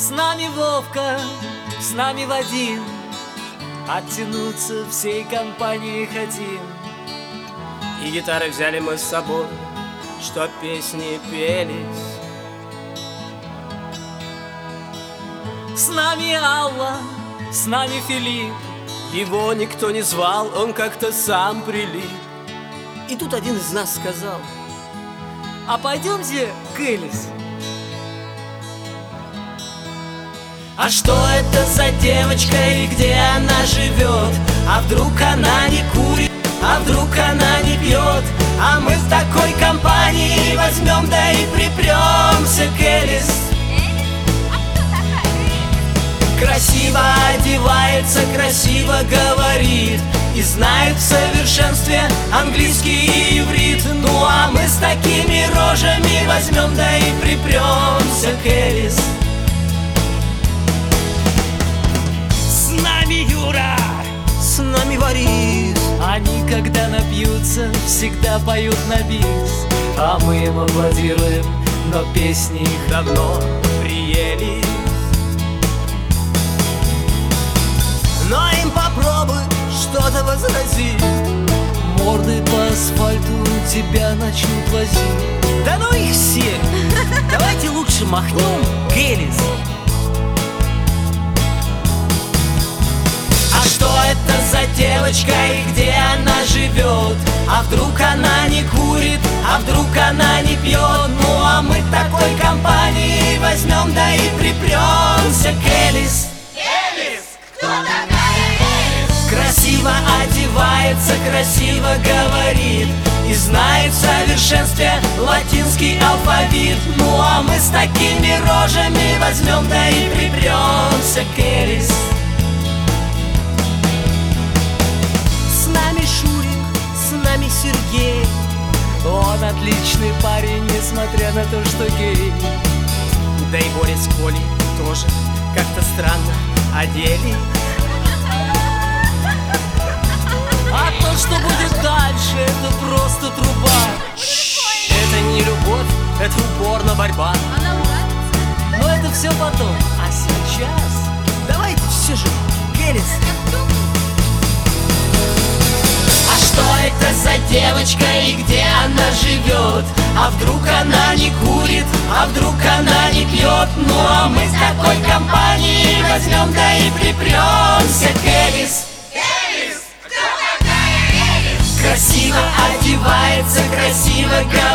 С нами Вовка, с нами Вадим, оттянуться всей компанией хотим. И гитары взяли мы с собой, чтоб песни пелись. С нами Алла, с нами Филипп. Его никто не звал, он как-то сам прилип. И тут один из нас сказал: а пойдемте к Элис. А что это за девочка и где она живет? А вдруг она не курит, а вдруг она не пьет? А мы в такой компании возьмем, да и припремся к Элис. Красиво одевается, красиво говорит и знает в совершенстве английский и иврит. Ну а мы с такими рожами возьмем, да и припремся к Элис. С нами Юра, с нами Борис. они, когда напьются, всегда поют на бис. А мы им аплодируем, но песни их Давно приели. Но им попробуй что-то возразить. морды по асфальту тебя начнут возить. Да ну их всех! Давайте лучше махнем к Элис. А что это за девочка и где она живет? А вдруг она не курит, а вдруг она не пьет? Ну а мы такой компании возьмем, да и припремся к Элис. Элис! Кто такая Элис? Красиво одевается, красиво говорит и знает в совершенстве латинский алфавит. Ну а мы с такими рожами возьмем, да и припремся к Элис. С нами Шурик, с нами Сергей. Он отличный парень, несмотря на то, что гей. Да и Боря с Колей тоже как-то странно одели. А то, что будет дальше, это просто труба. Это не любовь, это упорно борьба. Она нравится? Но это все потом. А сейчас Давайте все же к Элис. А что это за девочка и где она живет? А вдруг она не курит, а вдруг она не пьет? Ну а мы с такой компанией возьмем, да и припремся к Элис. Элис! Кто такая Элис? Красиво одевается, красиво говорит